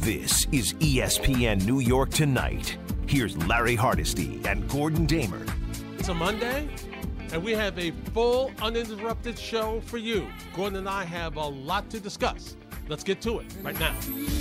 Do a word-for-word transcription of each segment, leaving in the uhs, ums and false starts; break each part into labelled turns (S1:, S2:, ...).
S1: This is E S P N New York Tonight. Here's Larry Hardesty and Gordon Damer.
S2: It's a Monday, and we have a full, uninterrupted show for you. Gordon and I have a lot to discuss. Let's get to it right now.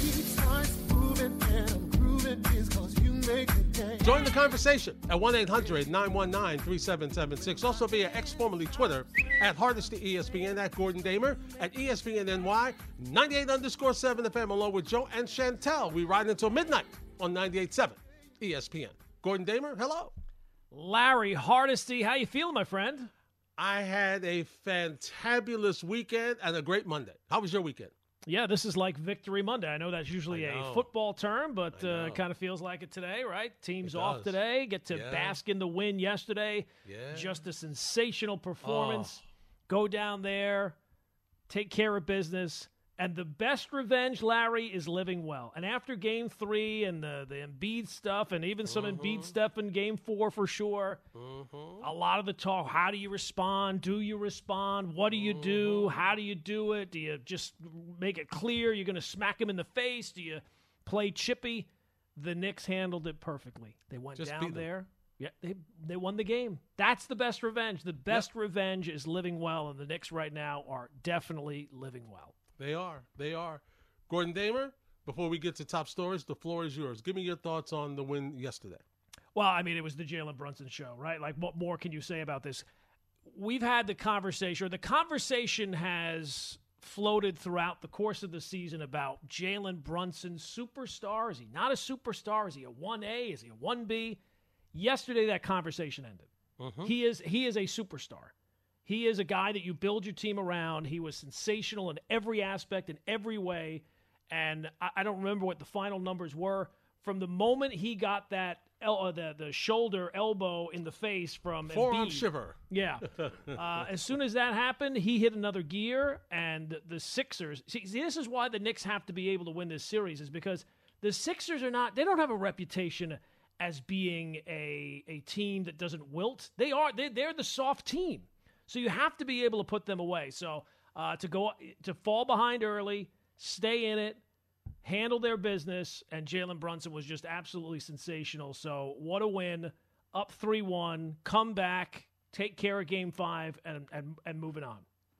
S2: Join the conversation at one eight hundred nine one nine three seven seven six. Also via X, formerly Twitter, at Hardesty E S P N, at Gordon Damer, at E S P N N Y, ninety-eight underscore seven F M, along with Joe and Chantel. We ride until midnight on ninety-eight point seven E S P N. Gordon Damer, hello.
S3: Larry Hardesty, how you feeling, my friend?
S2: I had a fantabulous weekend and a great Monday. How was your weekend?
S3: Yeah, this is like Victory Monday. I know that's usually
S2: a
S3: football term, but uh, kind of feels like it today, right? Team's off today. Get to yeah. bask in the win yesterday.
S2: Yeah.
S3: Just a sensational performance.
S2: Oh.
S3: Go down there, take care of business. And the best revenge, Larry, is living well. And after game three and the, the Embiid stuff and even some mm-hmm. Embiid stuff in game four for sure, mm-hmm. a lot of the talk, how do you respond? Do you respond? What do you mm-hmm. do? How do you do it? Do you just make it clear you're going to smack him in the face? Do you play chippy? The Knicks handled it perfectly. They went
S2: just
S3: down there. Yeah, they they won the game. That's the best revenge. The best yep. revenge is living well, and the Knicks right now are definitely living well.
S2: They are. They are. Gordon Damer, before we get to top stories, the floor is yours. Give me your thoughts on the win yesterday.
S3: Well, I mean, it was the Jalen Brunson show, right? Like, what more can you say about this? We've had the conversation, or the conversation has floated throughout the course of the season about Jalen Brunson, superstar. Is he not a superstar? Is he a one A? Is he a one B? Yesterday, that conversation ended. Mm-hmm. He is he is a superstar. He is a guy that you build your team around. He was sensational in every aspect, in every way. And I, I don't remember what the final numbers were. From the moment he got that el- uh, the, the shoulder elbow in the face from
S2: Forearm
S3: Embiid,
S2: shiver.
S3: Yeah. uh, as soon as that happened, he hit another gear. And the Sixers, see, see, this is why the Knicks have to be able to win this series, is because the Sixers are not, they don't have a reputation as being a, a team that doesn't wilt. They are, they, they're the soft team. So you have to be able to put them away. So uh, to go to fall behind early, stay in it, handle their business, and Jalen Brunson was just absolutely sensational. So what a win, up three one, come back, take care of game five, and and, and moving on.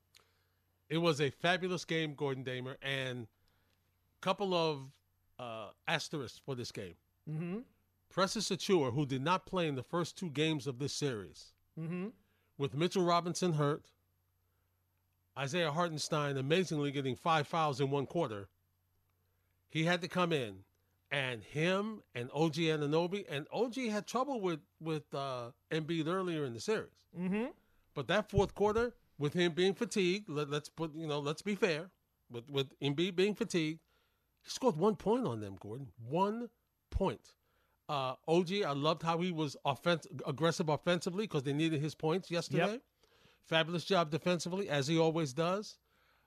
S2: It was a fabulous game, Gordon Damer, and a couple of uh, asterisks for this game.
S3: Mm-hmm.
S2: Precious Achiuwa, who did not play in the first two games of this series,
S3: mm-hmm.
S2: with Mitchell Robinson hurt, Isaiah Hartenstein amazingly getting five fouls in one quarter, he had to come in. And him and O G Anunoby, and O G had trouble with, with uh, Embiid earlier in the series.
S3: Mm-hmm.
S2: But that fourth quarter, with him being fatigued, let, let's put, you know, let's be fair, with, with Embiid being fatigued, he scored one point on them, Gordon. One point. Uh, O G, I loved how he was offense- aggressive offensively because they needed his points yesterday.
S3: Yep.
S2: Fabulous job defensively, as he always does.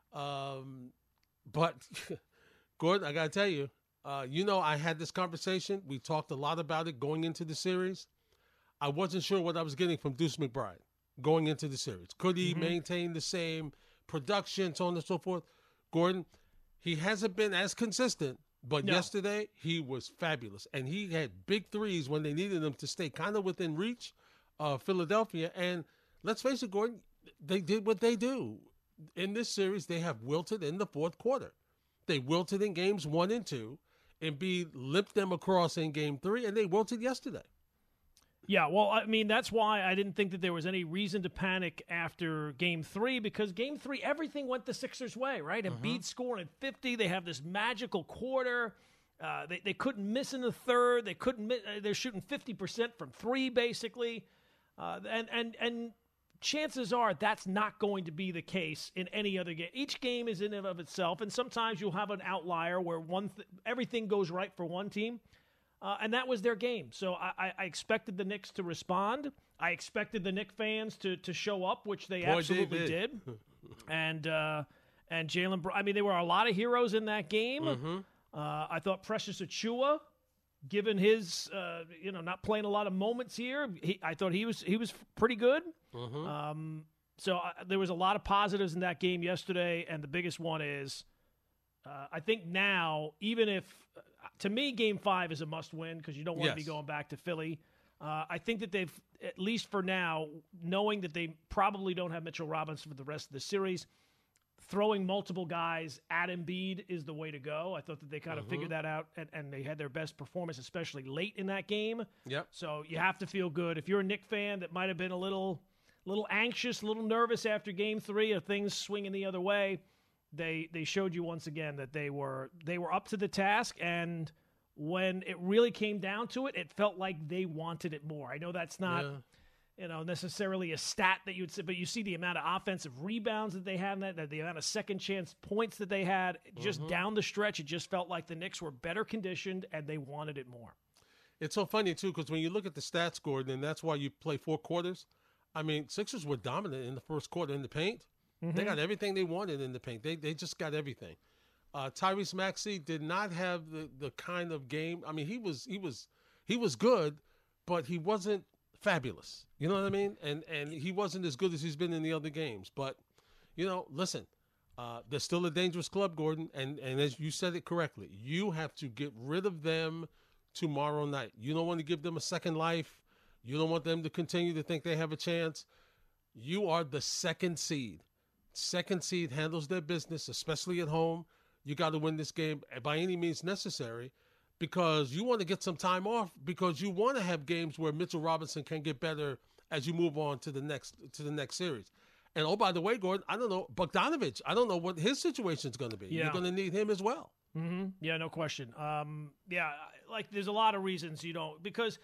S2: Um, but, Gordon, I got to tell you, uh, you know, I had this conversation. We talked a lot about it going into the series. I wasn't sure what I was getting from Deuce McBride going into the series. Could he mm-hmm. maintain the same production, so on and so forth? Gordon, he hasn't been as consistent. But no. yesterday, he was fabulous. And he had big threes when they needed him to stay kind of within reach of Philadelphia. And let's face it, Gordon, they did what they do. In this series, they have wilted in the fourth quarter. They wilted in games one and two. Embiid limped them across in game three, and they wilted yesterday.
S3: Yeah, well, I mean, that's why I didn't think that there was any reason to panic after game three, because game three, everything went the Sixers' way, right?
S2: Uh-huh.
S3: Embiid scoring at fifty. They have this magical quarter. Uh, they, they couldn't miss in the third. They couldn't miss. They're shooting fifty percent from three, basically. Uh, and, and, and chances are that's not going to be the case in any other game. Each game is in and of itself, and sometimes you'll have an outlier where one th- everything goes right for one team. Uh, and that was their game. So I, I expected the Knicks to respond. I expected the Knicks fans to to show up, which they
S2: Boy,
S3: absolutely
S2: they did.
S3: did. and uh, and Jalen, I mean, there were a lot of heroes in that game.
S2: Mm-hmm.
S3: Uh, I thought Precious Achiuwa, given his, uh, you know, not playing a lot of moments here, he, I thought he was he was pretty good.
S2: Mm-hmm.
S3: Um, so uh, there was a lot of positives in that game yesterday, and the biggest one is, uh, I think now, even if to me, Game Five is a must-win because you don't want to
S2: Yes.
S3: be going back to Philly. Uh, I think that they've, at least for now, knowing that they probably don't have Mitchell Robinson for the rest of the series, throwing multiple guys at Embiid is the way to go. I thought that they kind of
S2: Mm-hmm.
S3: figured that out, and, and they had their best performance, especially late in that game.
S2: Yep.
S3: So you have to feel good. If you're a Knick fan that might have been a little, little anxious, a little nervous after Game Three of things swinging the other way, they they showed you once again that they were they were up to the task, and when it really came down to it, it felt like they wanted it more. I know that's not,
S2: Yeah.
S3: you know, necessarily a stat that you would say, but you see the amount of offensive rebounds that they had, in that, that the amount of second chance points that they had, just
S2: Mm-hmm.
S3: down the stretch, it just felt like the Knicks were better conditioned and they wanted it more.
S2: It's so funny, too, because when you look at the stats, Gordon, and that's why you play four quarters, I mean, Sixers were dominant in the first quarter in the paint.
S3: Mm-hmm.
S2: They got everything they wanted in the paint. They they just got everything. Uh, Tyrese Maxey did not have the, the kind of game. I mean, he was he was he was good, but he wasn't fabulous. You know what I mean? And and he wasn't as good as he's been in the other games. But you know, listen, uh, they're still a dangerous club, Gordon. And and as you said it correctly, you have to get rid of them tomorrow night. You don't want to give them a second life. You don't want them to continue to think they have a chance. You are the second seed. Second seed handles their business, especially at home. You got to win this game by any means necessary because you want to get some time off because you want to have games where Mitchell Robinson can get better as you move on to the next to the next series. And oh, by the way, Gordon, I don't know, Bogdanovich, I don't know what his situation is going to be.
S3: Yeah.
S2: You're going to need him as well.
S3: Mm-hmm. Yeah, no question. Um, yeah, like there's a lot of reasons you don't, because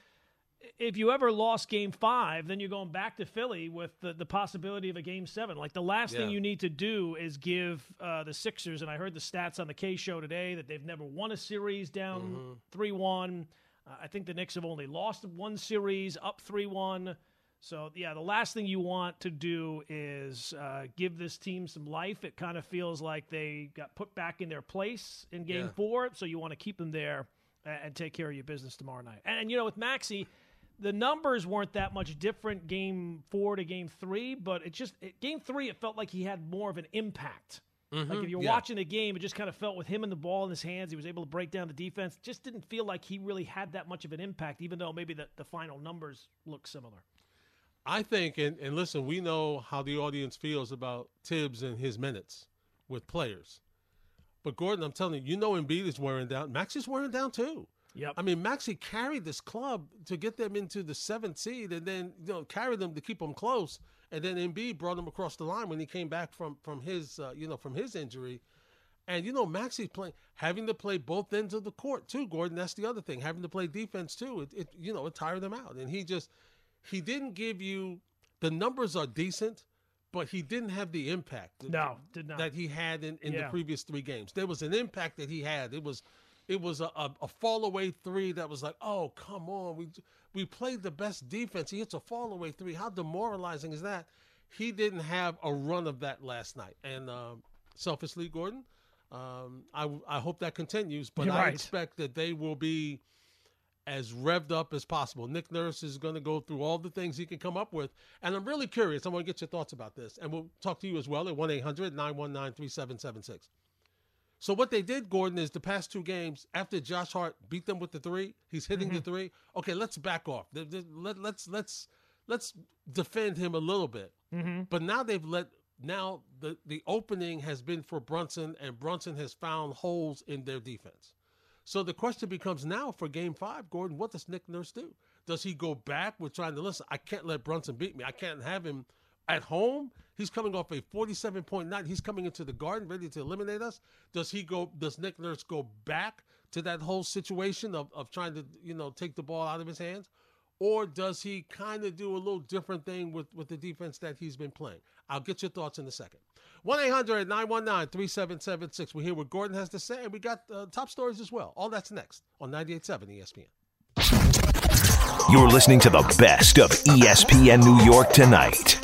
S3: if you ever lost Game Five, then you're going back to Philly with the, the possibility of a Game Seven. Like the last
S2: Yeah.
S3: thing you need to do is give uh, the Sixers, and I heard the stats on the K show today that they've never won a series down three one. Uh, I think the Knicks have only lost one series up three one. So, yeah, the last thing you want to do is uh, give this team some life. It kind of feels like they got put back in their place in Game
S2: Yeah.
S3: Four, so you want to keep them there and, and take care of your business tomorrow night. And, and you know, with Maxey, the numbers weren't that much different Game Four to Game Three, but it just it, Game Three, it felt like he had more of an impact.
S2: Mm-hmm.
S3: Like if you're
S2: Yeah.
S3: watching the game, it just kind of felt with him and the ball in his hands, he was able to break down the defense. Just didn't feel like he really had that much of an impact, even though maybe the, the final numbers look similar.
S2: I think, and, and listen, we know how the audience feels about Tibbs and his minutes with players. But, Gordon, I'm telling you, you know Embiid is wearing down. Max is wearing down, too.
S3: Yep.
S2: I mean, Maxey carried this club to get them into the seventh seed and then, you know, carried them to keep them close. And then Embiid brought them across the line when he came back from, from his, uh, you know, from his injury. And, you know, Maxey's playing, having to play both ends of the court, too, Gordon. That's the other thing. Having to play defense, too. It, it you know, it tired him out. And he just, he didn't give you, the numbers are decent, but he didn't have the impact
S3: No, did not.
S2: that he had in, in
S3: Yeah.
S2: the previous three games. There was an impact that he had. It was it was a, a, a fall away three that was like, oh, come on. We we played the best defense. He hits a fall away three. How demoralizing is that? He didn't have a run of that last night. And um, selfishly, Gordon, um, I, I hope that continues. But
S3: You're
S2: I
S3: right.
S2: expect that they will be as revved up as possible. Nick Nurse is going to go through all the things he can come up with. And I'm really curious. I want to get your thoughts about this. And we'll talk to you as well at one eight hundred nine one nine three seven seven six. So what they did, Gordon, is the past two games, after Josh Hart beat them with the three, he's hitting
S3: Mm-hmm.
S2: the three. Okay, let's back off. Let, let, let's let's let's defend him a little bit.
S3: Mm-hmm.
S2: But now they've let now the, the opening has been for Brunson, and Brunson has found holes in their defense. So the question becomes now for Game Five, Gordon, what does Nick Nurse do? Does he go back with trying to listen? I can't let Brunson beat me. I can't have him at home. He's coming off a forty-seven point nine. He's coming into the Garden ready to eliminate us. Does he go? Does Nick Nurse go back to that whole situation of, of trying to, you know, take the ball out of his hands? Or does he kind of do a little different thing with, with the defense that he's been playing? I'll get your thoughts in a second. one eight hundred nine one nine three seven seven six. We hear what Gordon has to say, and we got uh, top stories as well. All that's next on ninety-eight point seven E S P N.
S1: You're listening to the best of E S P N New York Tonight.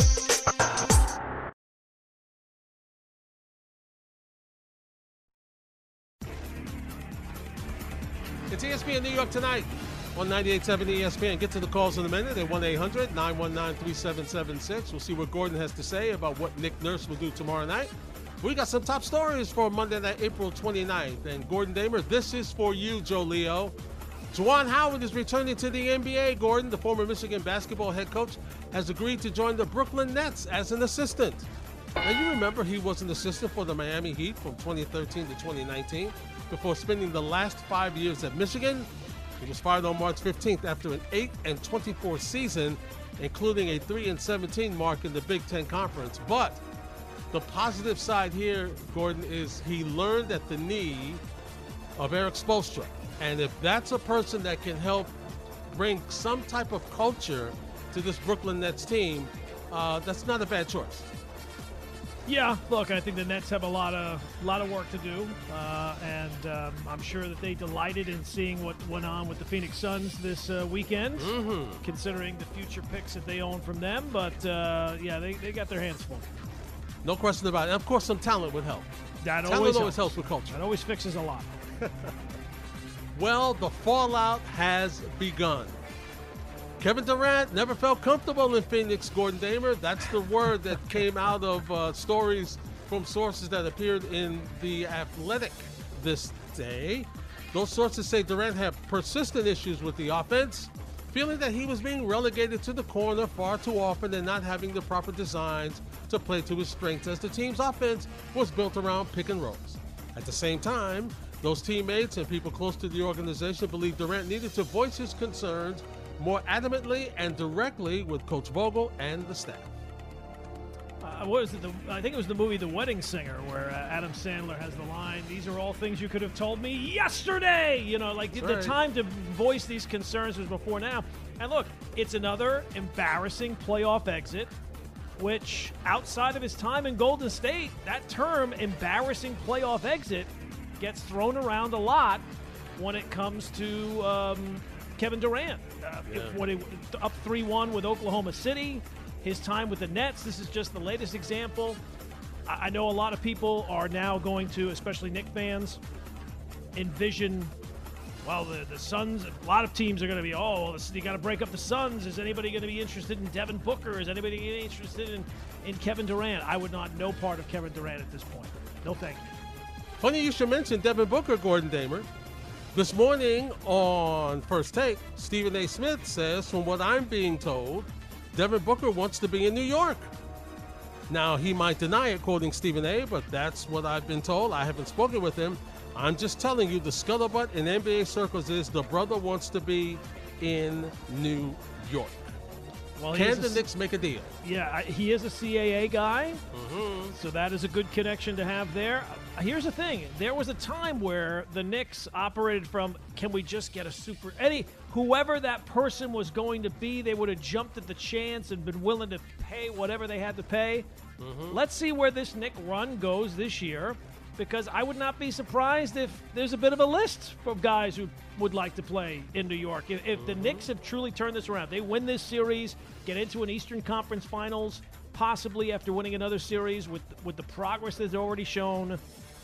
S2: It's E S P N New York Tonight on ninety-eight point seven E S P N. Get to the calls in a minute at one eight hundred nine one nine three seven seven six. We'll see what Gordon has to say about what Nick Nurse will do tomorrow night. We got some top stories for Monday night, April twenty-ninth. And Gordon Damer, this is for you, Joe Leo. Juwan Howard is returning to the N B A, Gordon. The former Michigan basketball head coach has agreed to join the Brooklyn Nets as an assistant. Now, you remember he was an assistant for the Miami Heat from twenty thirteen to twenty nineteen before spending the last five years at Michigan. He was fired on March fifteenth after an eight and twenty-four season, including a three and seventeen mark in the Big Ten Conference. But the positive side here, Gordon, is he learned at the knee of Eric Spoelstra. And if that's a person that can help bring some type of culture to this Brooklyn Nets team, uh, that's not a bad choice.
S3: Yeah, look, I think the Nets have a lot of lot of work to do, uh, and um, I'm sure that they delighted in seeing what went on with the Phoenix Suns this uh, weekend,
S2: Mm-hmm.
S3: considering the future picks that they own from them. But, uh, yeah, they, they got their hands full.
S2: No question about it. And of course, some talent would help.
S3: That
S2: Talent
S3: always
S2: always
S3: helps.
S2: helps with culture.
S3: That always fixes a lot.
S2: Well, the fallout has begun. Kevin Durant never felt comfortable in Phoenix, Gordon Damer. That's the word that came out of uh, stories from sources that appeared in The Athletic this day. Those sources say Durant had persistent issues with the offense, feeling that he was being relegated to the corner far too often and not having the proper designs to play to his strengths, as the team's offense was built around pick and rolls. At the same time, those teammates and people close to the organization believe Durant needed to voice his concerns more adamantly and directly with Coach Vogel and the staff.
S3: Uh, what was it? The, I think it was the movie The Wedding Singer, where uh, Adam Sandler has the line, "These are all things you could have told me yesterday." You know, like the, the
S2: right.
S3: time to voice these concerns was before now. And look, it's another embarrassing playoff exit, which outside of his time in Golden State, that term, embarrassing playoff exit, gets thrown around a lot when it comes to um, Kevin Durant. Uh,
S2: Yeah.
S3: when he up three one with Oklahoma City, his time with the Nets, this is just the latest example. I, I know a lot of people are now going to, especially Knicks fans, envision, well, the, the Suns, a lot of teams are going to be, oh, well, this, you got to break up the Suns. Is anybody going to be interested in Devin Booker? Is anybody gonna be interested in, in Kevin Durant? I would not know part of Kevin Durant at this point. No thank you.
S2: Funny you should mention Devin Booker, Gordon Damer. This morning on First Take, Stephen A. Smith says, from what I'm being told, Devin Booker wants to be in New York. Now, he might deny it, quoting Stephen A., but that's what I've been told. I haven't spoken with him. I'm just telling you, the scuttlebutt in N B A circles is the brother wants to be in New York.
S3: Well, he
S2: Can
S3: is a
S2: the
S3: s-
S2: Knicks make a deal?
S3: Yeah, I- he is a C A A guy,
S2: Mm-hmm.
S3: so that is a good connection to have there. Uh, Here's the thing. There was a time where the Knicks operated from, can we just get a super... Any, whoever that person was going to be, they would have jumped at the chance and been willing to pay whatever they had to pay.
S2: Mm-hmm.
S3: Let's see where this Knick run goes this year, because I would not be surprised if there's a bit of a list of guys who would like to play in New York. If, if the Knicks have truly turned this around, they win this series, get into an Eastern Conference Finals, possibly after winning another series with with the progress that's already shown.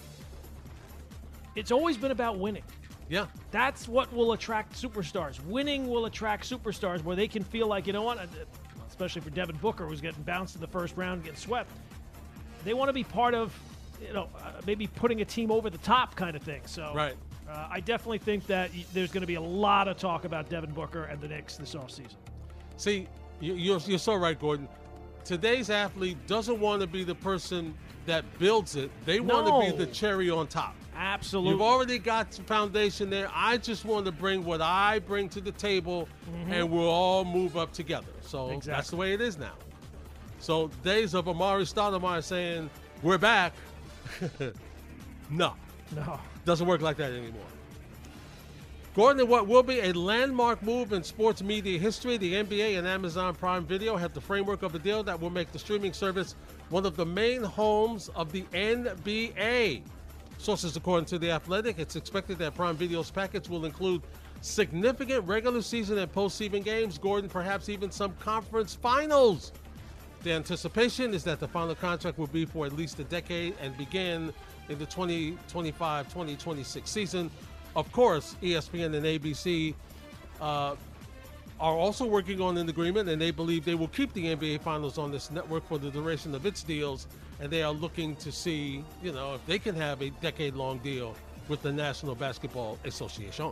S3: It's always been about winning.
S2: Yeah.
S3: That's what will attract superstars. Winning will attract superstars where they can feel like, you know what, especially for Devin Booker, who's getting bounced in the first round, getting swept. They want to be part of, you know, uh, maybe putting a team over the top kind of thing. So
S2: Right.
S3: uh, I definitely think that y- there's going to be a lot of talk about Devin Booker and the Knicks this offseason.
S2: See, you- you're, you're so right, Gordon. Today's athlete doesn't want to be the person that builds it. They want to
S3: No.
S2: be the cherry on top.
S3: Absolutely.
S2: You've already got the foundation there. I just want to bring what I bring to the table, and we'll all move up together. So that's
S3: Exactly.
S2: the way it is now. So days of Amari Stoudemire saying, we're back. No,
S3: No.
S2: doesn't work like that anymore. Gordon, in what will be a landmark move in sports media history, the N B A and Amazon Prime Video have the framework of a deal that will make the streaming service one of the main homes of the N B A. Sources according to The Athletic, it's expected that Prime Video's package will include significant regular season and postseason games, Gordon, perhaps even some conference finals. The anticipation is that the final contract will be for at least a decade and begin in the twenty twenty-five twenty twenty-six season. Of course, E S P N and A B C uh, are also working on an agreement, and they believe they will keep the N B A Finals on this network for the duration of its deals, and they are looking to see, you know, if they can have a decade-long deal with the National Basketball Association.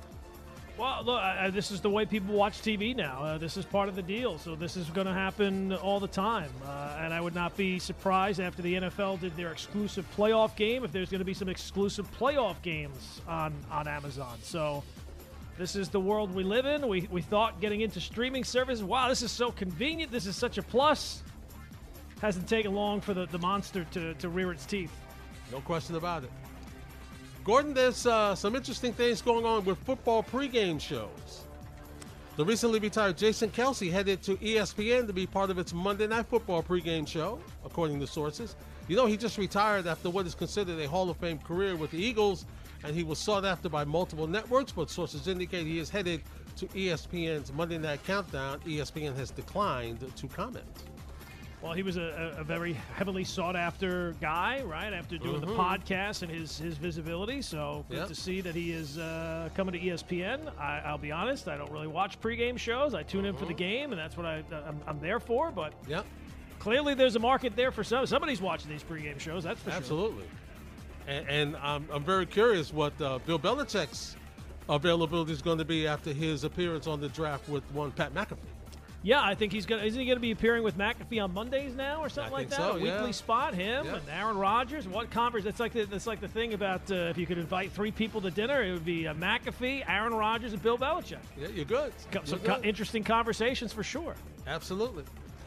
S3: Well, look, uh, this is the way people watch T V now. Uh, this is part of the deal, so this is going to happen all the time. Uh, and I would not be surprised after the N F L did their exclusive playoff game if there's going to be some exclusive playoff games on, on Amazon. So this is the world we live in. We, we thought getting into streaming services, wow, this is so convenient. This is such a plus. Hasn't taken long for the, the monster to, to rear its teeth.
S2: No question about it. Gordon, there's uh, some interesting things going on with football pregame shows. The recently retired Jason Kelsey headed to E S P N to be part of its Monday Night Football pregame show, according to sources. You know, he just retired after what is considered a Hall of Fame career with the Eagles, and he was sought after by multiple networks, but sources indicate he is headed to E S P N's Monday Night Countdown. E S P N has declined to comment.
S3: Well, he was a, a very heavily sought-after guy, right, after doing mm-hmm. the podcast and his, his visibility. So good
S2: yep.
S3: to see that he is uh, coming to E S P N. I, I'll be honest, I don't really watch pregame shows. I tune mm-hmm. in for the game, and that's what I, I'm, I'm there for. But
S2: yep.
S3: clearly there's a market there for some. Somebody's watching these pregame shows, that's for
S2: Absolutely.
S3: sure.
S2: Absolutely. And, and I'm, I'm very curious what uh, Bill Belichick's availability is going to be after his appearance on the draft with one Pat McAfee.
S3: Yeah, I think he's gonna. Isn't he gonna be appearing with McAfee on Mondays now, or something
S2: I
S3: like that?
S2: so,
S3: a
S2: yeah.
S3: weekly spot, him
S2: yeah.
S3: and Aaron Rodgers. What conference? It's like the, it's like the thing about uh, if you could invite three people to dinner, it would be uh, McAfee, Aaron Rodgers, and Bill Belichick.
S2: Yeah, you're good.
S3: Some
S2: you're
S3: co-
S2: good.
S3: interesting conversations for sure.
S2: Absolutely.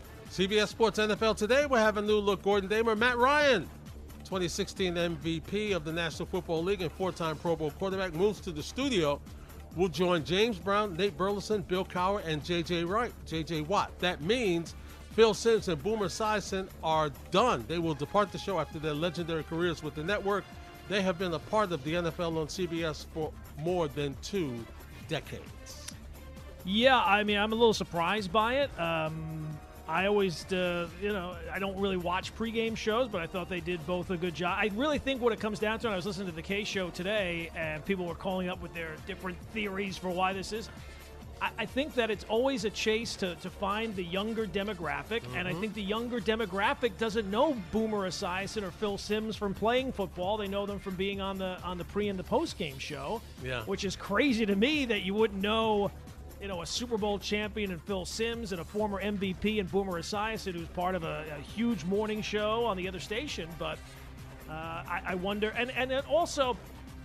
S2: C B S Sports N F L Today. We'll have a new look. Gordon Damer, Matt Ryan, twenty sixteen M V P of the National Football League and four-time Pro Bowl quarterback, moves to the studio. We'll join James Brown, Nate Burleson, Bill Cowher, and J J Wright, J J Watt. That means Phil Simms and Boomer Esiason are done. They will depart the show after their legendary careers with the network. They have been a part of the N F L on C B S for more than two decades.
S3: Yeah, I mean, I'm a little surprised by it. Um, I always, uh, you know, I don't really watch pregame shows, but I thought they did both a good job. I really think what it comes down to, and I was listening to the K Show today, and people were calling up with their different theories for why this is. I, I think that it's always a chase to, to find the younger demographic, mm-hmm. and I think the younger demographic doesn't know Boomer Esiason or Phil Simms from playing football. They know them from being on the on the pre and the post game show,
S2: yeah.
S3: which is crazy to me that you wouldn't know. You know, a Super Bowl champion in Phil Simms and a former M V P in Boomer Esiason, who's part of a, a huge morning show on the other station. But uh, I, I wonder, and and then also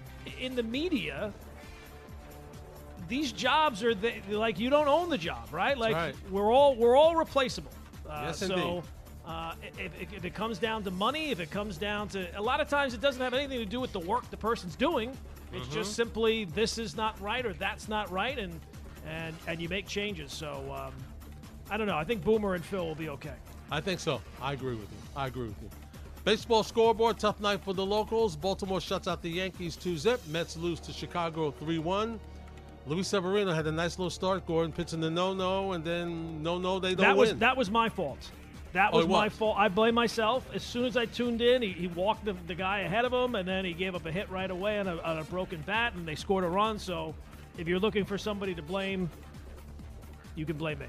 S3: in the media, these jobs are the, like you don't own the job, right? Like
S2: right.
S3: we're all we're all replaceable. Uh,
S2: yes,
S3: so
S2: indeed.
S3: uh, if, if it comes down to money, if it comes down to a lot of times it doesn't have anything to do with the work the person's doing. It's
S2: mm-hmm.
S3: just simply this is not right or that's not right, and. And and you make changes. So, um, I don't know. I think Boomer and Phil will be okay.
S2: I think so. I agree with you. I agree with you. Baseball scoreboard, tough night for the locals. Baltimore shuts out the Yankees two zip. Mets lose to Chicago three one. Luis Severino had a nice little start. Gordon pitching the no-no, and then no-no, they don't
S3: that was,
S2: win.
S3: That was my fault. That
S2: Oh,
S3: was
S2: it
S3: my
S2: was?
S3: fault. I blame myself. As soon as I tuned in, he, he walked the, the guy ahead of him, and then he gave up a hit right away on a, on a broken bat, and they scored a run. So if you're looking for somebody to blame, you can blame me.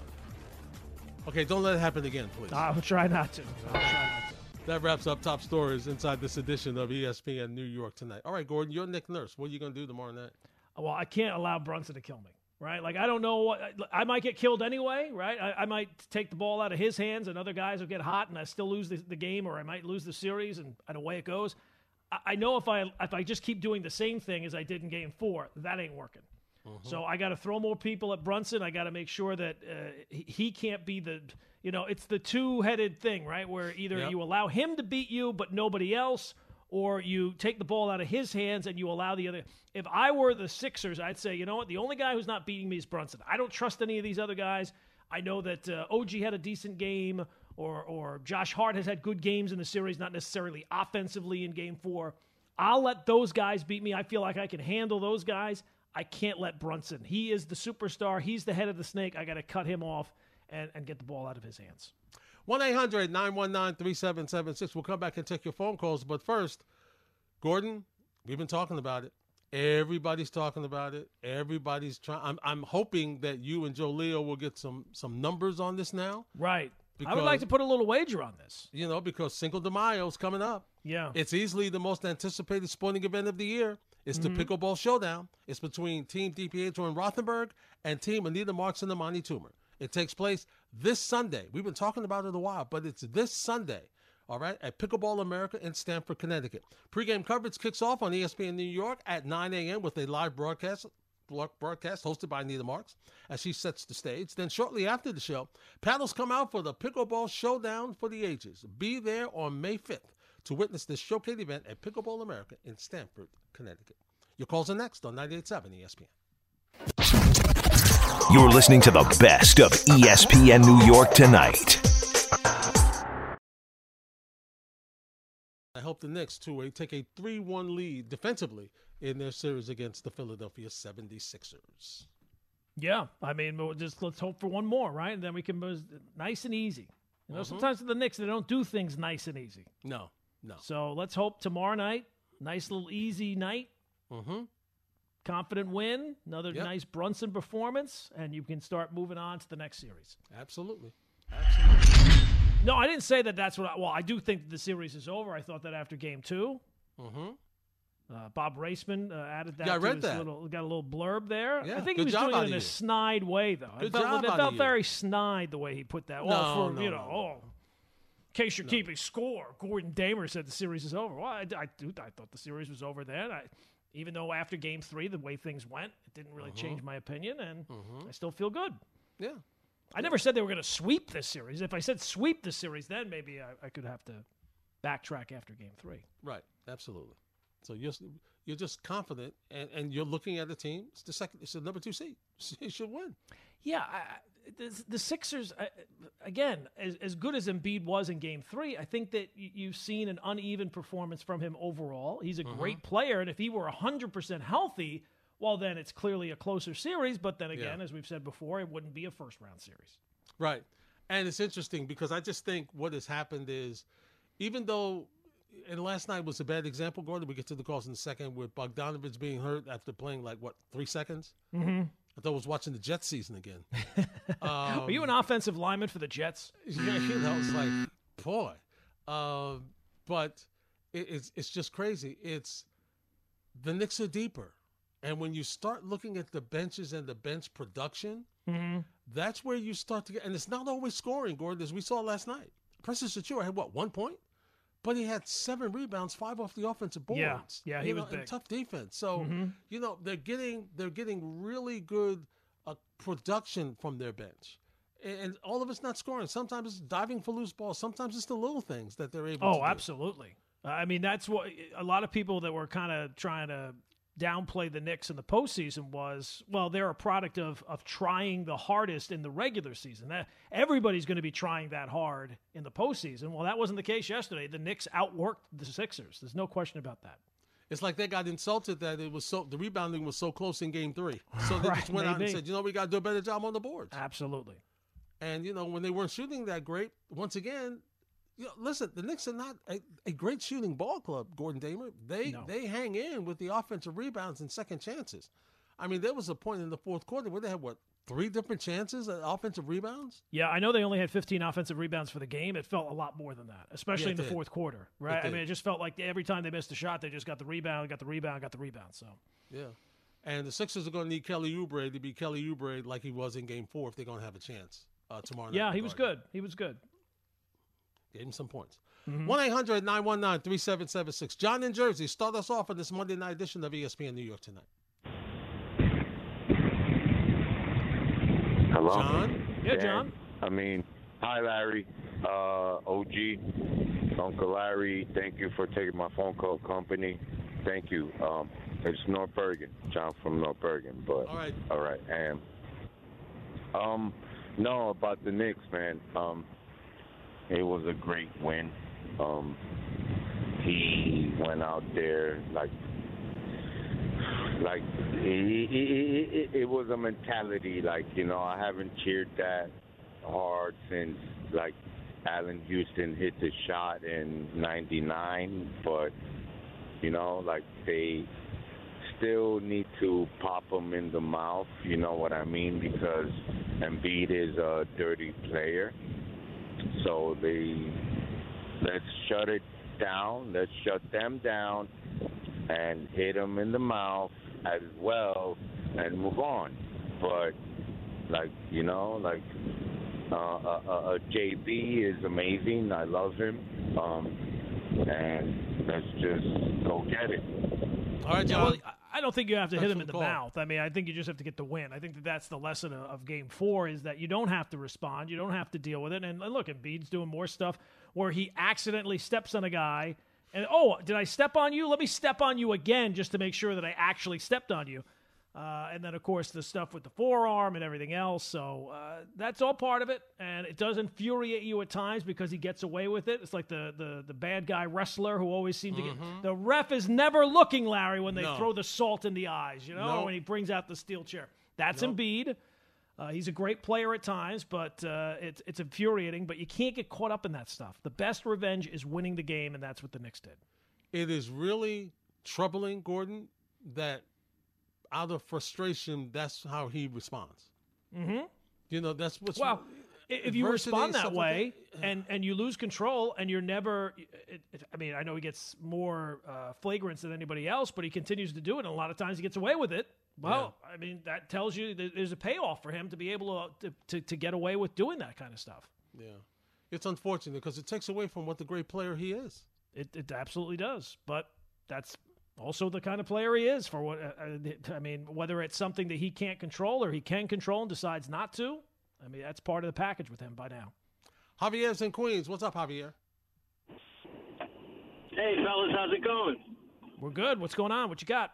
S2: Okay, don't let it happen again, please.
S3: I'll try not to. I'll try not to.
S2: That wraps up top stories inside this edition of E S P N New York Tonight. All right, Gordon, you're Nick Nurse. What are you going to do tomorrow night?
S3: Well, I can't allow Brunson to kill me, right? Like, I don't know what – I might get killed anyway, right? I, I might take the ball out of his hands and other guys will get hot and I still lose the, the game, or I might lose the series, and, and away it goes. I, I know if I if I just keep doing the same thing as I did in game four, that ain't working. Mm-hmm. So I got to throw more people at Brunson. I got to make sure that uh, he, he can't be the – you know, it's the two-headed thing, right, where either
S2: yep.
S3: you allow him to beat you but nobody else, or you take the ball out of his hands and you allow the other. If I were the Sixers, I'd say, you know what, the only guy who's not beating me is Brunson. I don't trust any of these other guys. I know that uh, O G had a decent game, or or Josh Hart has had good games in the series, not necessarily offensively in game four. I'll let those guys beat me. I feel like I can handle those guys. I can't let Brunson. He is the superstar. He's the head of the snake. I got to cut him off and, and get the ball out of his hands.
S2: one eight hundred nine one nine three seven seven six. We'll come back and take your phone calls. But first, Gordon, we've been talking about it. Everybody's talking about it. Everybody's trying. I'm, I'm hoping that you and Joe Leo will get some some numbers on this now.
S3: Right.
S2: Because,
S3: I would like to put a little wager on this.
S2: You know, because Cinco de Mayo is coming up.
S3: Yeah.
S2: It's easily the most anticipated sporting event of the year. It's mm-hmm. the Pickleball Showdown. It's between Team DiPietro and Rothenberg and Team Anita Marks and Amani Toomer. It takes place this Sunday. We've been talking about it a while, but it's this Sunday, all right, at Pickleball America in Stamford, Connecticut. Pre-game coverage kicks off on E S P N New York at nine a.m. with a live broadcast broadcast hosted by Anita Marks as she sets the stage. Then shortly after the show, paddles come out for the Pickleball Showdown for the ages. Be there on May fifth to witness this showcase event at Pickleball America in Stamford, Connecticut. Your calls are next on ninety-eight point seven E S P N.
S1: You're listening to the best of E S P N New York Tonight.
S2: I hope the Knicks, to uh, take a three one lead defensively in their series against the Philadelphia seventy-sixers.
S3: Yeah, I mean, we'll just let's hope for one more, right? And then we can move nice and easy. You know, mm-hmm. sometimes with the Knicks, they don't do things nice and easy.
S2: No, no.
S3: So let's hope tomorrow night, nice little easy night.
S2: Mm-hmm.
S3: Confident win, another
S2: yep.
S3: nice Brunson performance, and you can start moving on to the next series.
S2: Absolutely. Absolutely.
S3: No, I didn't say that that's what I – well, I do think the series is over. I thought that after game two.
S2: Mm-hmm.
S3: Uh, Bob Raceman uh, added that.
S2: Yeah, I
S3: to
S2: read
S3: his
S2: that.
S3: Little, got a little blurb there.
S2: Yeah,
S3: I think
S2: good
S3: he was
S2: job
S3: doing it in
S2: you.
S3: a snide way, though.
S2: Good
S3: it felt,
S2: job
S3: it
S2: out
S3: felt
S2: of
S3: very
S2: you.
S3: snide the way he put that.
S2: No,
S3: oh, for,
S2: no,
S3: you know,
S2: no.
S3: oh, in case you're
S2: No.
S3: keeping score, Gordon Damer said the series is over. Well, I, I, dude, I thought the series was over then. I, even though after game three, the way things went, it didn't really
S2: Mm-hmm.
S3: change my opinion, and
S2: Mm-hmm.
S3: I still feel good.
S2: Yeah.
S3: I never said they were going to sweep this series. If I said sweep the series, then maybe I, I could have to backtrack after game three.
S2: Right. Absolutely. So you're you're just confident, and, and you're looking at the team. It's the second. It's the number two seed. It should win.
S3: Yeah, I, the, the Sixers, I, again, as, as good as Embiid was in game three, I think that you, you've seen an uneven performance from him overall. He's a
S2: Mm-hmm.
S3: great player, and if he were one hundred percent healthy, well, then it's clearly a closer series. But then again,
S2: Yeah.
S3: as we've said before, it wouldn't be a first-round series.
S2: Right. And it's interesting because I just think what has happened is, even though, and last night was a bad example, Gordon, we get to the calls in a second, with Bogdanovich being hurt after playing like, what, three seconds?
S3: Mm-hmm.
S2: I thought I was watching the Jets season again. um,
S3: Are you an offensive lineman for the Jets?
S2: Yeah, you know, it's like, boy. Um, but it, it's it's just crazy. It's the Knicks are deeper. And when you start looking at the benches and the bench production,
S3: Mm-hmm.
S2: that's where you start to get, and it's not always scoring, Gordon, as we saw last night. Preston Sachura had, what, one point? But he had seven rebounds, five off the offensive boards.
S3: Yeah, yeah, he
S2: you
S3: was
S2: know,
S3: big.
S2: and tough defense. So,
S3: Mm-hmm.
S2: you know, they're getting they're getting really good uh, production from their bench. And, and all of it's not scoring. Sometimes it's diving for loose balls. Sometimes it's the little things that they're able to do.
S3: Oh, absolutely. I mean, that's what a lot of people that were kind of trying to downplay the Knicks in the postseason was, well, they're a product of of trying the hardest in the regular season. That everybody's going to be trying that hard in the postseason. Well, that wasn't the case yesterday. The Knicks outworked the Sixers. There's no question about that.
S2: It's like they got insulted that it was so the rebounding was so close in game three. So they
S3: Right,
S2: just went out and
S3: maybe.
S2: said, you know, we got to do a better job on the boards.
S3: Absolutely.
S2: And, you know, when they weren't shooting that great, once again, you know, listen, the Knicks are not a, a great shooting ball club, Gordon Damer. They
S3: No.
S2: they hang in with the offensive rebounds and second chances. I mean, there was a point in the fourth quarter where they had, what, three different chances at offensive rebounds?
S3: Yeah, I know they only had fifteen offensive rebounds for the game. It felt a lot more than that, especially
S2: Yeah,
S3: in the
S2: it did.
S3: fourth quarter, right?
S2: It
S3: I mean,
S2: did.
S3: it just felt like every time they missed a shot, they just got the rebound, got the rebound, got the rebound. So,
S2: Yeah. And the Sixers are going to need Kelly Oubre to be Kelly Oubre like he was in game four if they're going to have a chance uh, tomorrow night.
S3: yeah, he was
S2: regarding.
S3: good. He was good.
S2: Gave him some points. one eight hundred nine one nine three seven seven six. John in Jersey, start us off on this Monday night edition of E S P N New York Tonight.
S4: Hello?
S2: John?
S3: Yeah,
S4: Dan,
S3: John.
S4: I mean, hi, Larry. Uh, O G, Uncle Larry, thank you for taking my phone call company. Thank you. Um, it's North Bergen. John from North Bergen. But,
S2: All right.
S4: All right. And, um, no, about the Knicks, man. Um, it was a great win. Um, he went out there like, like it, it, it, it was a mentality. Like, you know, I haven't cheered that hard since like Allen Houston hit the shot in ninety-nine. But you know, like they still need to pop him in the mouth, you know what I mean? Because Embiid is a dirty player. So they let's shut it down. Let's shut them down and hit them in the mouth as well and move on. But like you know, like uh, uh, uh, J B is amazing. I love him. Um, and let's just go get it.
S2: All right,
S3: Yeah,
S2: John.
S3: well, I don't think you have to
S2: Thanks
S3: hit
S2: for
S3: him in
S2: the
S3: the
S2: call.
S3: mouth. I mean, I think you just have to get the win. I think that that's the lesson of, of Game Four is that you don't have to respond, you don't have to deal with it. And, and look, Embiid's doing more stuff where he accidentally steps on a guy, and oh, did I step on you? Let me step on you again just to make sure that I actually stepped on you. Uh, and then, of course, the stuff with the forearm and everything else. So uh, that's all part of it. And it does infuriate you at times because he gets away with it. It's like the the, the bad guy wrestler who always seems to get – the ref is never looking, Larry, when they
S2: No.
S3: throw the salt in the eyes, you know,
S2: No.
S3: or when he brings out the steel chair. That's
S2: Nope.
S3: Embiid. Uh, he's a great player at times, but uh, it's, it's infuriating. But you can't get caught up in that stuff. The best revenge is winning the game, and that's what the Knicks did.
S2: It is really troubling, Gordon, that out of frustration, that's how he responds.
S3: Mm-hmm.
S2: You know, that's what's
S3: Well, if you
S2: adversity,
S3: respond that
S2: stuff
S3: way
S2: like that.
S3: and, and you lose control and you're never it, it, I mean, I know he gets more uh, flagrants than anybody else, but he continues to do it, and a lot of times he gets away with it. Well, I mean, that tells you that there's a payoff for him to be able to, to, to get away with doing that kind of stuff.
S2: Yeah. It's unfortunate because it takes away from what the great player he is.
S3: It, it absolutely does, but that's also the kind of player he is. For what uh, I mean, whether it's something that he can't control or he can control and decides not to, I mean, that's part of the package with him by now.
S2: Javier's in Queens. What's up, Javier?
S5: Hey, fellas, how's it going?
S3: We're good. What's going on? What you got?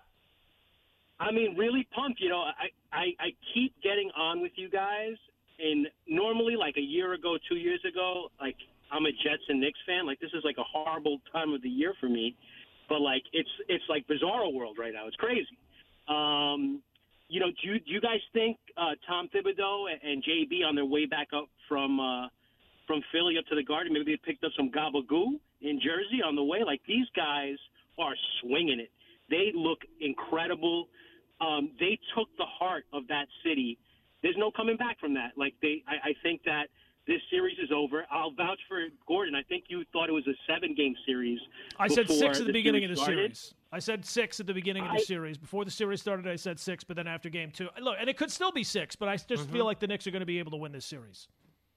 S5: I mean, really pumped. You know, I, I, I keep getting on with you guys. And normally, like a year ago, two years ago, like I'm a Jets and Knicks fan. Like this is like a horrible time of the year for me. But like it's it's like bizarro world right now. It's crazy. Um, you know, do you, do you guys think uh, Tom Thibodeau and, and J B on their way back up from uh, from Philly up to the Garden, maybe they picked up some gabagoo in Jersey on the way? Like these guys are swinging it. They look incredible. Um, they took the heart of that city. There's no coming back from that. Like they, I, I think that this series is over. I'll vouch for Gordon. I think you thought it was a seven-game series.
S3: I said six at the,
S5: the
S3: beginning of the
S5: started.
S3: series. I said six at the beginning of the
S5: I,
S3: series. Before the series started, I said six, but then after game two. Look, and it could still be six, but I just
S2: Mm-hmm.
S3: feel like the Knicks are going to be able to win this series.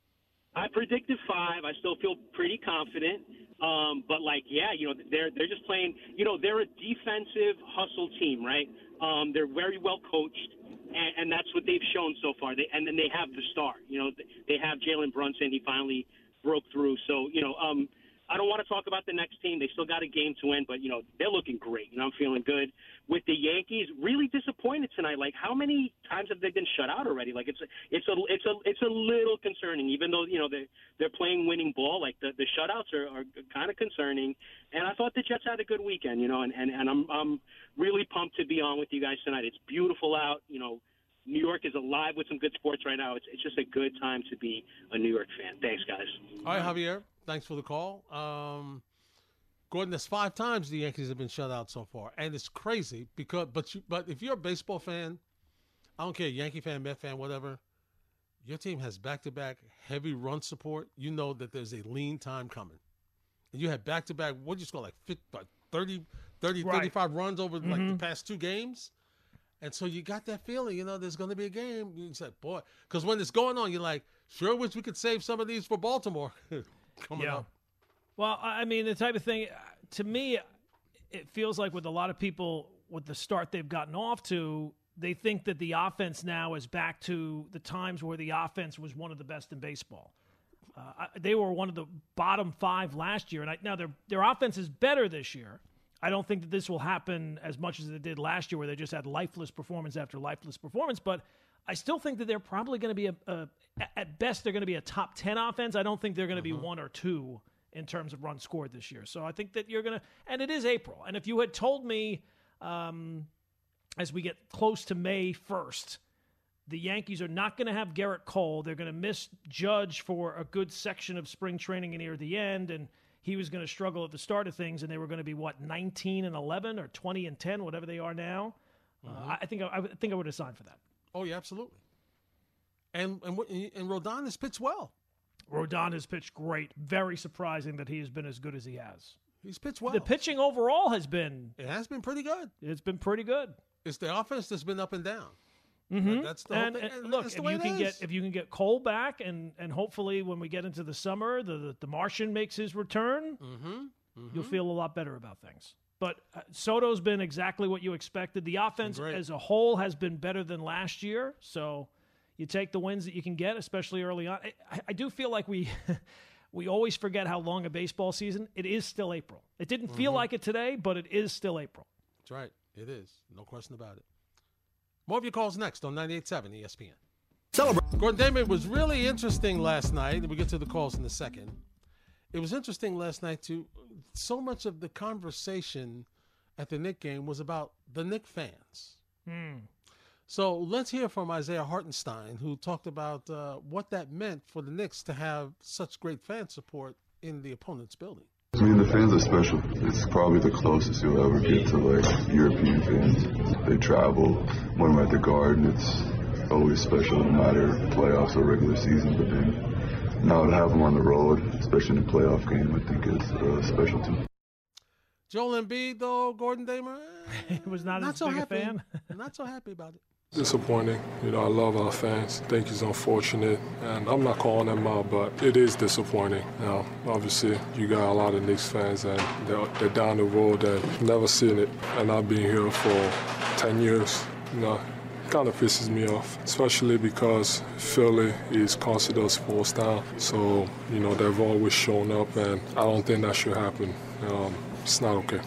S5: I predicted five. I still feel pretty confident. Um, but, like, yeah, you know, they're they're just playing – you know, they're a defensive hustle team, right? Um, they're very well coached. And, and that's what they've shown so far. They, and then they have the star. You know, they have Jalen Brunson. He finally broke through. So, you know, um, I don't want to talk about the next team. They still got a game to win, but, you know, they're looking great. You know, I'm feeling good. With the Yankees, really disappointed tonight. Like, how many times have they been shut out already? Like, it's a, it's a, it's a, it's a little concerning, even though, you know, they're, they're playing winning ball. Like, the, the shutouts are, are kind of concerning. And I thought the Jets had a good weekend, you know, and, and, and I'm, I'm really pumped to be on with you guys tonight. It's beautiful out. You know, New York is alive with some good sports right now. It's, it's just a good time to be a New York fan. Thanks, guys.
S2: All right, Javier. Thanks for the call. Um, Gordon, there's five times the Yankees have been shut out so far, and it's crazy because. But you, but if you're a baseball fan, I don't care, Yankee fan, Met fan, whatever. Your team has back-to-back heavy run support. You know that there's a lean time coming, and you had back-to-back. What do you score like fifty, like thirty, thirty,
S3: Right.
S2: thirty-five runs over like the past two games, and so you got that feeling. You know, there's going to be a game. You said, boy, because when it's going on, you're like, sure wish we could save some of these for Baltimore coming
S3: Yeah.
S2: up.
S3: Well, I mean, the type of thing, to me, it feels like with a lot of people, with the start they've gotten off to, they think that the offense now is back to the times where the offense was one of the best in baseball. Uh, I- they were one of the bottom five last year, and I, now their their offense is better this year. I don't think that this will happen as much as it did last year, where they just had lifeless performance after lifeless performance, but I still think that they're probably going to be, a, a, at best, they're going to be a top ten offense. I don't think they're going to be one or two in terms of runs scored this year. So I think that you're going to, and it is April. And if you had told me um, as we get close to May first, the Yankees are not going to have Garrett Cole. They're going to miss Judge for a good section of spring training and near the end, and he was going to struggle at the start of things, and they were going to be, what, nineteen and eleven or twenty and ten, whatever they are now. Uh, I think I, I think I would have signed for that.
S2: Oh yeah, absolutely. And and what- and Rodon has pitched well.
S3: Rodon has pitched great. Very surprising that he has been as good as he has.
S2: He's pitched well.
S3: The pitching overall has been
S2: It has been pretty good.
S3: it's been pretty good.
S2: It's the offense that's been up and down.
S3: Mm-hmm.
S2: That's the whole
S3: and,
S2: thing.
S3: and
S2: And
S3: look,
S2: that's
S3: if
S2: the way
S3: you
S2: it
S3: can
S2: is.
S3: get if you can get Cole back, and and hopefully when we get into the summer, the the, the Martian makes his return,
S2: Mm-hmm. Mm-hmm.
S3: you'll feel a lot better about things. But uh, Soto's been exactly what you expected. The offense
S2: Great.
S3: as a whole has been better than last year. So you take the wins that you can get, especially early on. I, I do feel like we we always forget how long a baseball season. It is still April. It didn't feel
S2: Mm-hmm.
S3: like it today, but it is still April.
S2: That's right. It is. No question about it. More of your calls next on ninety-eight point seven E S P N. Celebrate. Gordon Damer, it was really interesting last night. We'll get to the calls in a second. It was interesting last night, too. So much of the conversation at the Knick game was about the Knick fans.
S3: Hmm.
S2: So let's hear from Isaiah Hartenstein, who talked about uh, what that meant for the Knicks to have such great fan support in the opponent's building.
S6: I mean, the fans are special. It's probably the closest you'll ever get to, like, European fans. They travel. When we're at the Garden, it's always special, no matter playoffs or regular season. But then now to have them on the road, especially in the playoff game, I think it's uh, special too.
S2: Joel Embiid, though, Gordon Damer, eh,
S3: He was not,
S2: not
S3: as
S2: so
S3: big
S2: happy.
S3: a fan.
S2: Not so happy about it.
S7: Disappointing. You know, I love our fans. I think it's unfortunate, and I'm not calling them out, but it is disappointing. You know, obviously, you got a lot of Knicks fans, and they're, they're down the road and never seen it. And I've been here for ten years. You know, it kind of pisses me off, especially because Philly is considered a sports town. So, you know, they've always shown up, and I don't think that should happen. Um, it's not okay.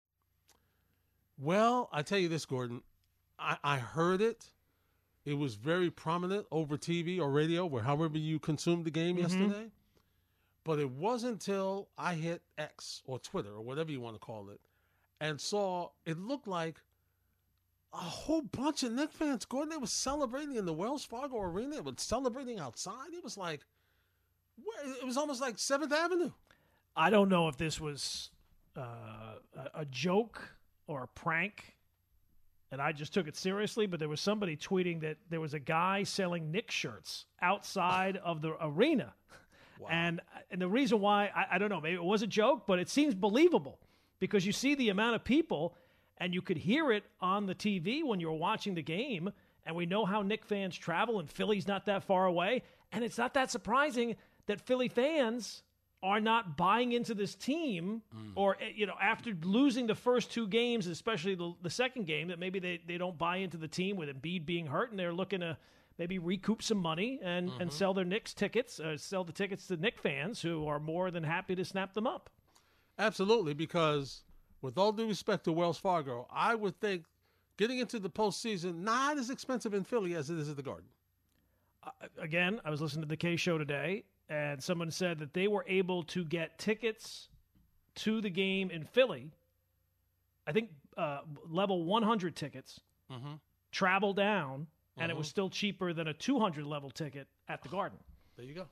S2: Well, I tell you this, Gordon. I, I heard it. It was very prominent over T V or radio, or however you consumed the game yesterday. But it wasn't until I hit X or Twitter or whatever you want to call it and saw it looked like a whole bunch of Knicks fans, Gordon, they were celebrating in the Wells Fargo Arena. They were celebrating outside. It was like, it was almost like seventh Avenue.
S3: I don't know if this was uh, a, a joke or a prank, and I just took it seriously, but there was somebody tweeting that there was a guy selling Knicks shirts outside of the arena. Wow. And and the reason why, I, I don't know, maybe it was a joke, but it seems believable because you see the amount of people and you could hear it on the T V when you're watching the game, and we know how Knicks fans travel, and Philly's not that far away, and it's not that surprising that Philly fans are not buying into this team mm. or, you know, after losing the first two games, especially the, the second game, that maybe they, they don't buy into the team with Embiid being hurt, and they're looking to maybe recoup some money and, mm-hmm. and sell their Knicks tickets, uh, sell the tickets to Knicks fans who are more than happy to snap them up.
S2: Absolutely, because with all due respect to Wells Fargo, I would think getting into the postseason not as expensive in Philly as it is at the Garden.
S3: Uh, again, I was listening to the K Show today, and someone said that they were able to get tickets to the game in Philly, I think uh, level one hundred tickets,
S2: mm-hmm. travel
S3: down, and
S2: mm-hmm.
S3: it was still cheaper than a two hundred level ticket at the Garden.
S2: There you go.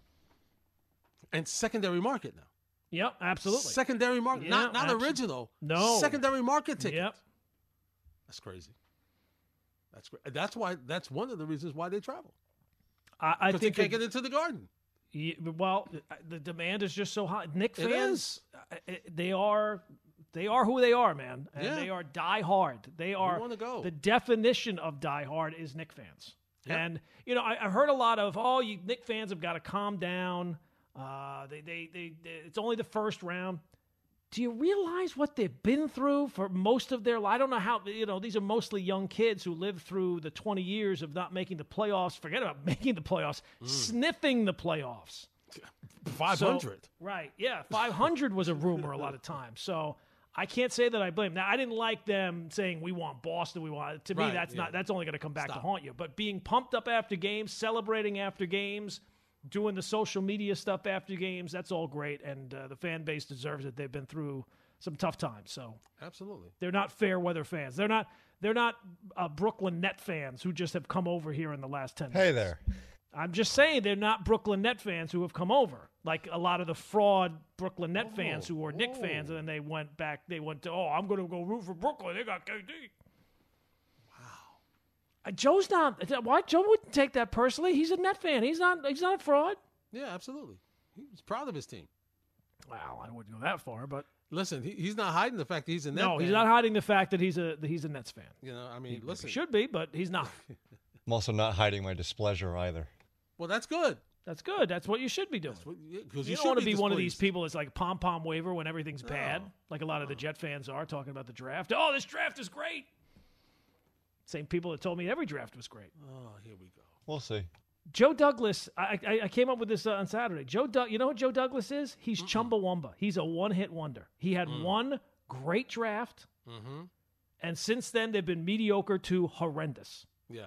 S2: And secondary market now.
S3: Yep, absolutely.
S2: Secondary market,
S3: yeah,
S2: not not
S3: absolutely.
S2: original.
S3: No.
S2: Secondary market ticket.
S3: Yep.
S2: That's crazy. That's great. That's why. That's one of the reasons why they travel.
S3: I, I think
S2: they can't get into the Garden.
S3: Yeah, well, the demand is just so high. Knicks
S2: It
S3: fans, they are they are who they are, man, and
S2: Yeah.
S3: they are die hard. They are
S2: wanna go.
S3: the definition of die hard is Knicks fans.
S2: Yep.
S3: And you know, I, I've heard a lot of, oh, you Knicks fans have got to calm down. Uh, they, they, they, they, it's only the first round. Do you realize what they've been through for most of their life? I don't know how, you know, these are mostly young kids who lived through the twenty years of not making the playoffs. Forget about making the playoffs, mm. sniffing the playoffs.
S2: five hundred.
S3: So, right, yeah. five hundred was a rumor a lot of times. So I can't say that I blame. Now, I didn't like them saying we want Boston, we want, to me,
S2: Right,
S3: that's
S2: yeah.
S3: not, that's only going to come back
S2: Stop.
S3: to haunt you. But being pumped up after games, celebrating after games, doing the social media stuff after games, that's all great. And uh, the fan base deserves it. They've been through some tough times. So
S2: Absolutely.
S3: they're not fair weather fans. They're not they're not uh, Brooklyn Net fans who just have come over here in the last ten
S8: Hey
S3: minutes.
S8: there.
S3: I'm just saying they're not Brooklyn Net fans who have come over. Like a lot of the fraud Brooklyn Net
S2: Whoa,
S3: fans who were Knicks
S2: whoa.
S3: fans, and then they went back, they went to, oh, I'm going to go root for Brooklyn. They got K D. Uh, Joe's not. Why Joe wouldn't take that personally? He's a Net fan. He's not. He's not a fraud.
S2: Yeah, absolutely. He's proud of his team.
S3: Well, I wouldn't go that far, but
S2: listen, he, he's not hiding the fact that he's a Net
S3: no,
S2: fan.
S3: he's not hiding the fact that he's a that he's a Nets fan.
S2: You know, I mean,
S3: he,
S2: listen,
S3: he should be, but he's not.
S8: I'm also not hiding my displeasure either.
S2: Well, that's good.
S3: That's good. That's what you should be doing.
S2: What, yeah, you,
S3: you
S2: don't
S3: want to
S2: be,
S3: be one of these
S2: displeased.
S3: people that's like pom pom waver when everything's
S2: No.
S3: bad, like a lot of the Jet fans are talking about the draft. Oh, this draft is great. Same people that told me every draft was great.
S2: Oh, here we go.
S8: We'll see.
S3: Joe Douglas, I, I, I came up with this uh, on Saturday. Joe, Doug, you know what Joe Douglas is? He's Mm-mm. Chumbawamba. He's a one-hit wonder. He had mm. one great draft,
S2: mm-hmm.
S3: and since then they've been mediocre to horrendous.
S2: Yeah.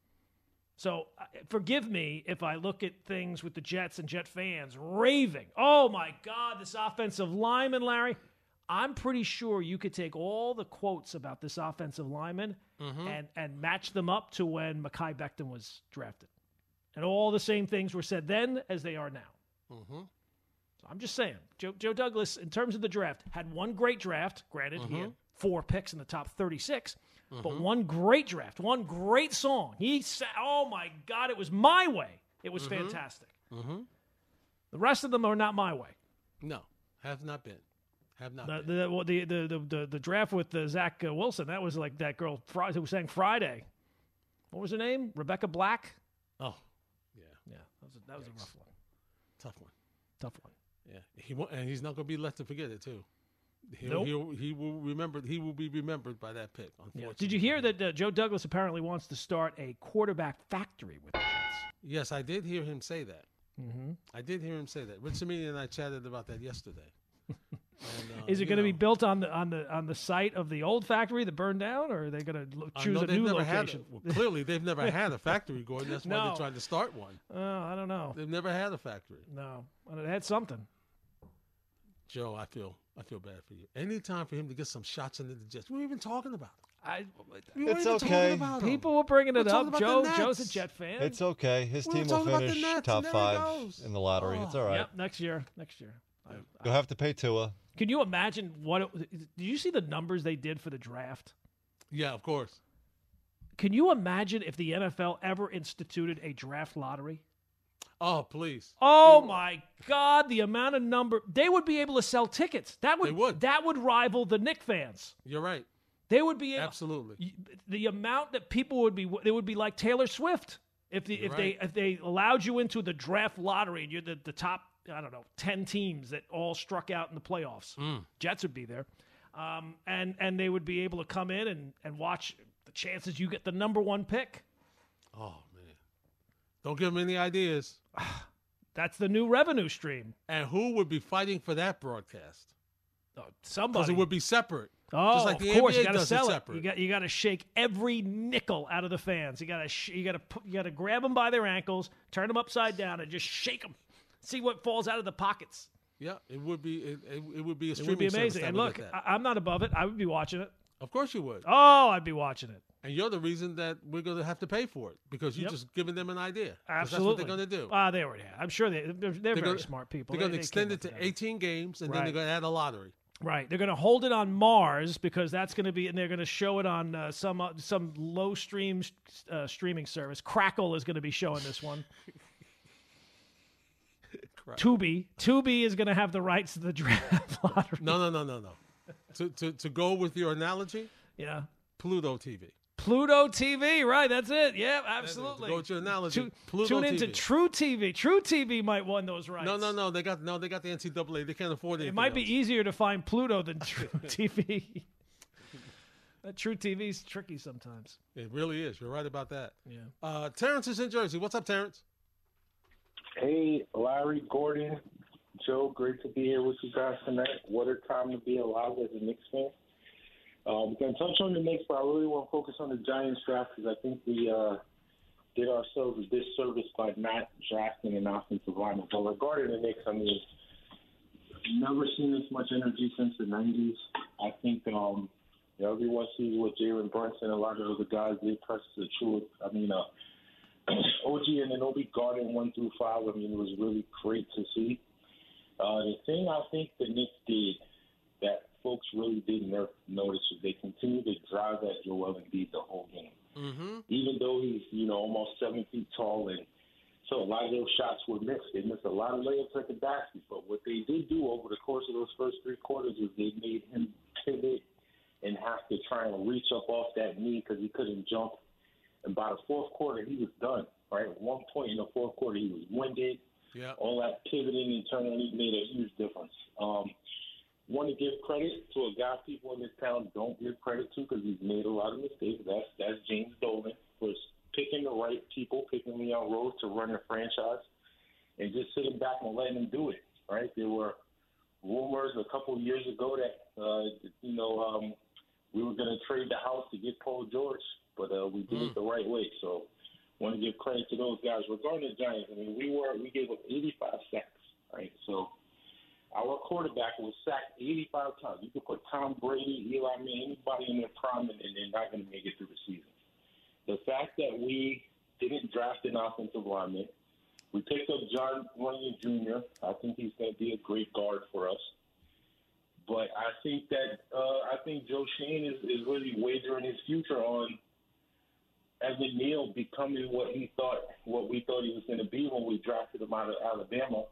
S3: So uh, forgive me if I look at things with the Jets and Jet fans raving. Oh, my God, this offensive lineman, Larry. I'm pretty sure you could take all the quotes about this offensive lineman
S2: mm-hmm.
S3: and, and match them up to when Mekhi Becton was drafted. And all the same things were said then as they are now.
S2: Mm-hmm.
S3: So I'm just saying, Joe, Joe Douglas, in terms of the draft, had one great draft. Granted,
S2: mm-hmm.
S3: he had four picks in the top thirty-six,
S2: mm-hmm.
S3: but one great draft, one great song. He said, oh, my God, it was my way. It was
S2: mm-hmm.
S3: fantastic.
S2: Mm-hmm.
S3: The rest of them are not my way.
S2: No, have not been. Have not
S3: the,
S2: been.
S3: The, the, the, the, the, the draft with uh, Zach uh, Wilson, that was like that girl Fri- who sang Friday. What was her name? Rebecca Black?
S2: Oh.
S3: Yeah, that was a, that was a rough one.
S2: Tough one.
S3: Tough one.
S2: Yeah, he won't, and he's not going to be left to forget it too. He'll,
S3: Nope.
S2: he'll, he will remember. He will be remembered by that pick. Unfortunately.
S3: Yeah. Did you hear that uh, Joe Douglas apparently wants to start a quarterback factory with the Jets?
S2: Yes, I did hear him say that.
S3: Mm-hmm.
S2: I did hear him say that. Rich Cimini and I chatted about that yesterday. And, uh,
S3: Is it
S2: you
S3: going to be
S2: know,
S3: built on the on the on the site of the old factory that burned down, or are they going to
S2: uh,
S3: choose
S2: no,
S3: a
S2: they've
S3: new
S2: never had
S3: location?
S2: a- well, clearly, they've never had a factory, Gordon. That's why
S3: No.
S2: they're trying to start one.
S3: Oh, I don't know.
S2: They've never had a factory.
S3: No, well, it had something.
S2: Joe, I feel I feel bad for you. Any time for him to get some shots into the Jets, we were even talking about it.
S3: I,
S2: We weren't
S8: It's
S2: even
S8: okay.
S2: talking about him.
S3: people were bringing
S2: We're
S3: it
S2: talking
S3: up.
S2: about
S3: Joe,
S2: the
S3: Joe's a
S2: Nets.
S3: Jet fan.
S8: It's okay. His
S2: We're
S8: team will
S2: talking about the
S8: finish
S2: Nets,
S8: top
S2: and there
S8: five
S2: he goes.
S8: in the lottery. It's all right.
S3: Yep, next year. Next year. I,
S8: You'll have to pay Tua.
S3: Can you imagine what? It, did you see the numbers they did for the draft?
S2: Yeah, of course.
S3: Can you imagine if the N F L ever instituted a draft lottery?
S2: Oh, please.
S3: Oh my God! The amount of number they would be able to sell tickets. That would,
S2: They would.
S3: that would rival the Knicks fans.
S2: You're right.
S3: They would be able,
S2: Absolutely.
S3: the amount that people would be. They would be like Taylor Swift if the,
S2: You're
S3: if
S2: right.
S3: they if they allowed you into the draft lottery and you're the, the top. I don't know, ten teams that all struck out in the playoffs.
S2: Mm.
S3: Jets would be there. Um, and, and they would be able to come in and, and watch the chances you get the number one pick.
S2: Oh, man. Don't give him any ideas.
S3: That's the new revenue stream.
S2: And who would be fighting for that broadcast?
S3: Oh, somebody.
S2: Because it would be separate.
S3: Oh,
S2: Just like the
S3: of course,
S2: N B A
S3: you got to
S2: does it
S3: sell it.
S2: separate.
S3: You got you got to shake every nickel out of the fans. You got to sh- you got to you got to grab them by their ankles, turn them upside down, and just shake them. See what falls out of the pockets.
S2: Yeah, it would be. It, it, it would be a
S3: It
S2: streaming
S3: would be
S2: service
S3: amazing.
S2: that
S3: And
S2: would
S3: look,
S2: get that.
S3: I, I'm not above it. I would be watching it.
S2: Of course you would.
S3: Oh, I'd be watching it.
S2: And you're the reason that we're going to have to pay for it because you're
S3: Yep.
S2: just giving them an idea. 'Cause
S3: Absolutely.
S2: That's what they're going to do.
S3: Ah, they already have. I'm sure they, they're, they're,
S2: They're
S3: very
S2: gonna-
S3: smart people.
S2: They're going
S3: They-
S2: to
S3: they
S2: extend
S3: came
S2: it
S3: up
S2: to
S3: with that.
S2: eighteen games, and then
S3: Right.
S2: they're going to add a lottery.
S3: Right. They're going to hold it on Mars because that's going to be, and they're going to show it on uh, some uh, some low stream uh, streaming service. Crackle is going to be showing this one. Tubi. Tubi is going to have the rights to the draft lottery.
S2: No, no, no, no, no. to, to to go with your analogy,
S3: Yeah.
S2: Pluto T V.
S3: Pluto T V, right? That's it. Yeah, absolutely.
S2: To go with your analogy,
S3: Tu-
S2: Pluto
S3: tune
S2: T V.
S3: into True T V. True T V might won those rights.
S2: No, no, no. They got no. They got the N C double A. They can't afford it.
S3: It might be easier to find Pluto than True T V. That True T V's tricky sometimes.
S2: It really is. You're right about that.
S3: Yeah.
S2: Uh, Terrence is in Jersey. What's up, Terrence?
S9: Hey, Larry, Gordon, Joe, great to be here with you guys tonight. What a time to be alive as a Knicks fan. Uh, we can touch on the Knicks, but I really want to focus on the Giants draft because I think we uh, did ourselves a disservice by not drafting an offensive lineman. But regarding the Knicks, I mean, never seen this much energy since the nineties. I think um, you know, everyone sees what Jalen Brunson and a lot of other guys did. Press the truth. I mean, uh, O G and Anobi guarding one through five. I mean, it was really great to see. Uh, the thing I think the Knicks did that folks really didn't notice is they continued to drive at Joel Embiid the whole game.
S2: Mm-hmm.
S9: Even though he's, you know, almost seven feet tall, and so a lot of those shots were missed. They missed a lot of layups at the basket. But what they did do over the course of those first three quarters is they made him pivot and have to try and reach up off that knee because he couldn't jump. And by the fourth quarter, he was done, right? At one point in the fourth quarter, he was winded.
S2: Yeah.
S9: All that pivoting and turning, he made a huge difference. Um, want to give credit to a guy people in this town don't give credit to because he's made a lot of mistakes. That's that's James Dolan for picking the right people, picking Leon Rose to run their franchise, and just sitting back and letting him do it, right? There were rumors a couple of years ago that, uh, you know, um, we were going to trade the house to get Paul George, but uh, we did mm. it the right way. So want to give credit to those guys. Regarding the Giants, I mean, we were we gave up eighty-five sacks, right? So our quarterback was sacked eighty-five times. You could put Tom Brady, Eli Manning, anybody in their prime, and they're not going to make it through the season. The fact that we didn't draft an offensive lineman, we picked up John Runyon Junior I think he's going to be a great guard for us. But I think that uh, I think Joe Shane is, is really wagering his future on Evan Neal becoming what he thought, what we thought he was going to be when we drafted him out of Alabama,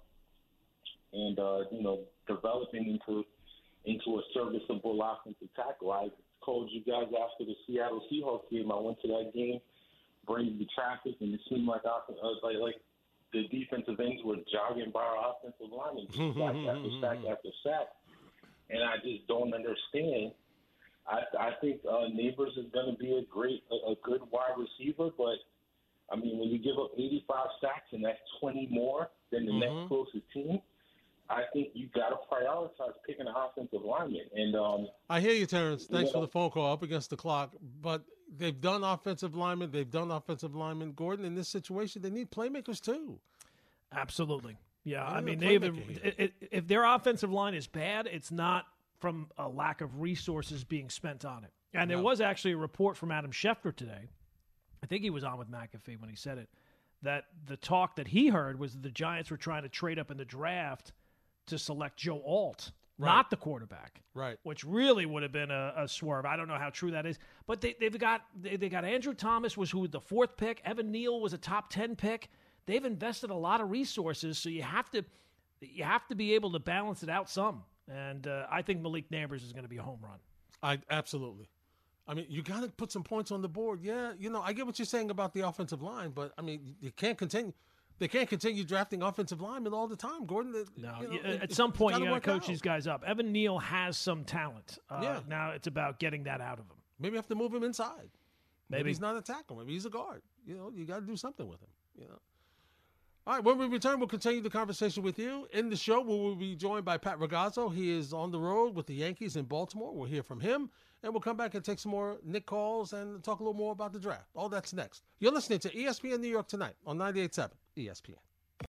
S9: and uh, you know, developing into into a serviceable offensive tackle. I told you guys after the Seattle Seahawks game, I went to that game, braved the traffic, and it seemed like I, uh, like like the defensive ends were jogging by our offensive linemen, sack after sack after sack, and I just don't understand. I, I think uh, Neighbors is going to be a great, a, a good wide receiver, but I mean, when you give up eighty-five sacks and that's twenty more than the mm-hmm. next closest team, I think you got to prioritize picking an offensive lineman. And um,
S2: I hear you, Terrence. Thanks
S9: you know,
S2: for the phone call. Up against the clock, but they've done offensive linemen. They've done offensive linemen. Gordon, in this situation, they need playmakers too.
S3: Absolutely, yeah.
S2: They
S3: I mean,
S2: need a
S3: they've
S2: playmaker
S3: it, it, if their offensive line is bad, it's not from a lack of resources being spent on it. And there
S2: No.
S3: was actually a report from Adam Schefter today. I think he was on with McAfee when he said it, that the talk that he heard was that the Giants were trying to trade up in the draft to select Joe Alt,
S2: Right.
S3: not the quarterback,
S2: Right.
S3: which really would have been a, a swerve. I don't know how true that is, but they, they've got they, they got Andrew Thomas was who the fourth pick. Evan Neal was a top ten pick. They've invested a lot of resources, so you have to you have to be able to balance it out some. And uh, I think Malik Neighbors is going to be a home run.
S2: I absolutely. I mean, you got to put some points on the board. Yeah, you know, I get what you're saying about the offensive line, but I mean, you can't continue. They can't continue drafting offensive linemen all the time, Gordon.
S3: No,
S2: you know,
S3: you-
S2: it-
S3: at some point
S2: gotta
S3: you got
S2: work
S3: to coach
S2: out.
S3: these guys up. Evan Neal has some talent. Uh,
S2: Yeah.
S3: Now it's about getting that out of him.
S2: Maybe you have to move him inside. Maybe,
S3: Maybe.
S2: he's not a tackle. Maybe he's a guard. You know, you got to do something with him. You know. All right, when we return, we'll continue the conversation with you. In the show, we will be joined by Pat Ragazzo. He is on the road with the Yankees in Baltimore. We'll hear from him, and we'll come back and take some more Nick calls and talk a little more about the draft. All that's next. You're listening to E S P N New York Tonight on ninety-eight point seven E S P N.